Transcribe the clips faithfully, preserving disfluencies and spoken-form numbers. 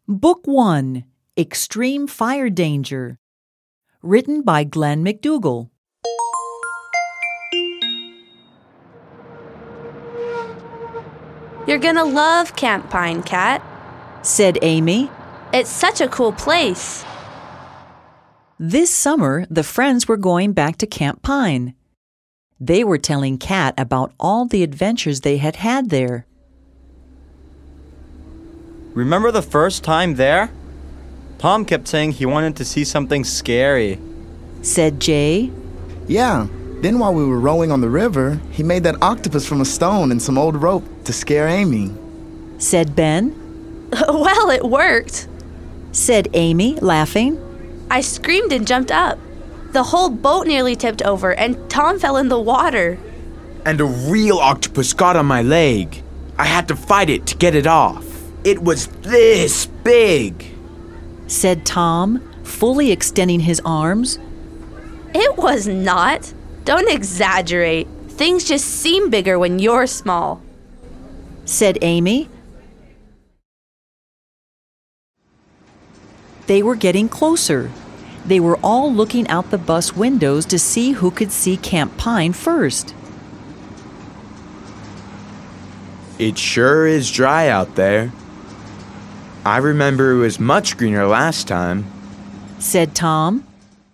Book one, Extreme Fire Danger. Written by Glenn McDougall. You're gonna love Camp Pine, Kat, said Amy. It's such a cool place. This summer, the friends were going back to Camp Pine. They were telling Kat about all the adventures they had had there. Remember the first time there? Tom kept saying he wanted to see something scary, said Jay. Yeah, then while we were rowing on the river, he made that octopus from a stone and some old rope to scare Amy, said Ben. Well, it worked, said Amy, laughing. I screamed and jumped up. The whole boat nearly tipped over and Tom fell in the water. And a real octopus got on my leg. I had to fight it to get it off. It was this big, said Tom, fully extending his arms. It was not. Don't exaggerate. Things just seem bigger when you're small, said Amy. They were getting closer. They were all looking out the bus windows to see who could see Camp Pine first. It sure is dry out there. I remember it was much greener last time, said Tom.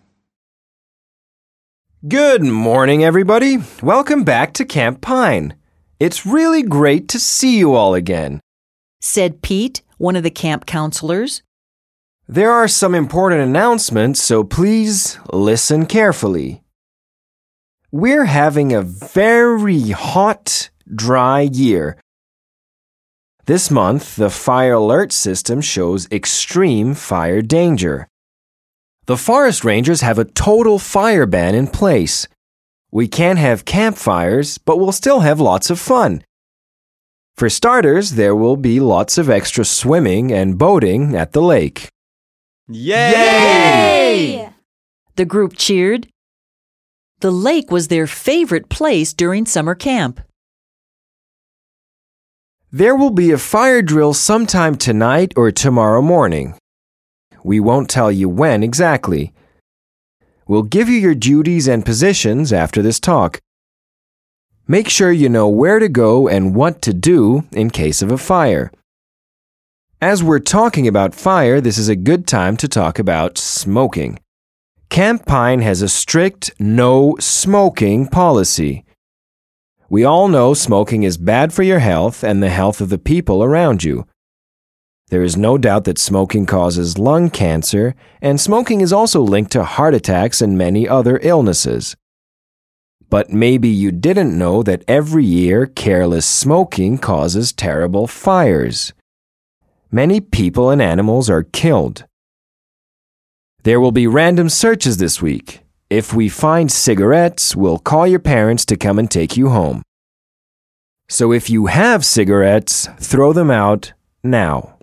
Good morning, everybody. Welcome back to Camp Pine. It's really great to see you all again, said Pete, one of the camp counselors. There are some important announcements, so please listen carefully. We're having a very hot, dry year. This month, the fire alert system shows extreme fire danger. The forest rangers have a total fire ban in place. We can't have campfires, but we'll still have lots of fun. For starters, there will be lots of extra swimming and boating at the lake. Yay! Yay! The group cheered. The lake was their favorite place during summer camp. There will be a fire drill sometime tonight or tomorrow morning. We won't tell you when exactly. We'll give you your duties and positions after this talk. Make sure you know where to go and what to do in case of a fire. As we're talking about fire, this is a good time to talk about smoking. Camp Pine has a strict no smoking policy. We all know smoking is bad for your health and the health of the people around you. There is no doubt that smoking causes lung cancer, and smoking is also linked to heart attacks and many other illnesses. But maybe you didn't know that every year careless smoking causes terrible fires. Many people and animals are killed. There will be random searches this week. If we find cigarettes, we'll call your parents to come and take you home. So if you have cigarettes, throw them out now.